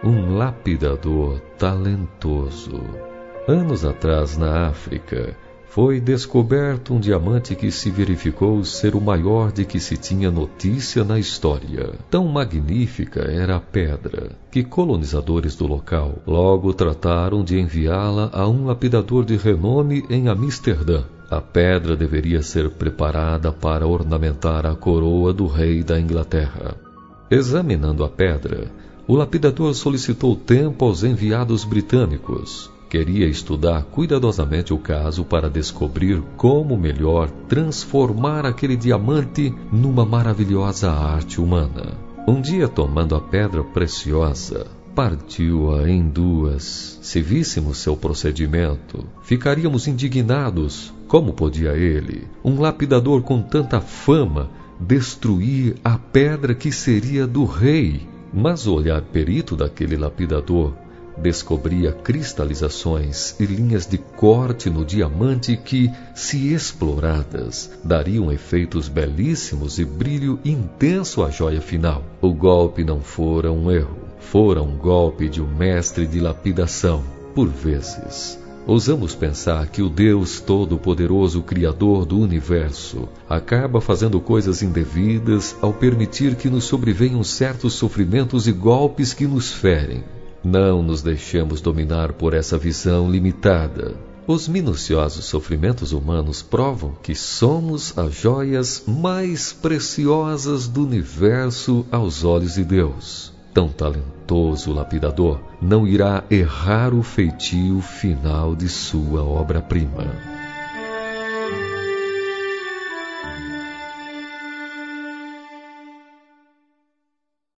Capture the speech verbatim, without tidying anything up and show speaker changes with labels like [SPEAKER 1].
[SPEAKER 1] um lapidador talentoso. Anos atrás, na África, foi descoberto um diamante que se verificou ser o maior de que se tinha notícia na história. Tão magnífica era a pedra, que colonizadores do local logo trataram de enviá-la a um lapidador de renome em Amsterdã. A pedra deveria ser preparada para ornamentar a coroa do rei da Inglaterra. Examinando a pedra, o lapidador solicitou tempo aos enviados britânicos. Queria estudar cuidadosamente o caso para descobrir como melhor transformar aquele diamante numa maravilhosa arte humana. Um dia, tomando a pedra preciosa, partiu-a em duas. Se víssemos seu procedimento, ficaríamos indignados. Como podia ele, um lapidador com tanta fama, destruir a pedra que seria do rei? Mas o olhar perito daquele lapidador descobria cristalizações e linhas de corte no diamante que, se exploradas, dariam efeitos belíssimos e brilho intenso à joia final. O golpe não fora um erro, fora um golpe de um mestre de lapidação. Por vezes, ousamos pensar que o Deus Todo-Poderoso, Criador do Universo, acaba fazendo coisas indevidas ao permitir que nos sobrevenham certos sofrimentos e golpes que nos ferem. Não nos deixemos dominar por essa visão limitada. Os minuciosos sofrimentos humanos provam que somos as joias mais preciosas do universo aos olhos de Deus. Tão talentoso lapidador não irá errar o feitio final de sua obra-prima.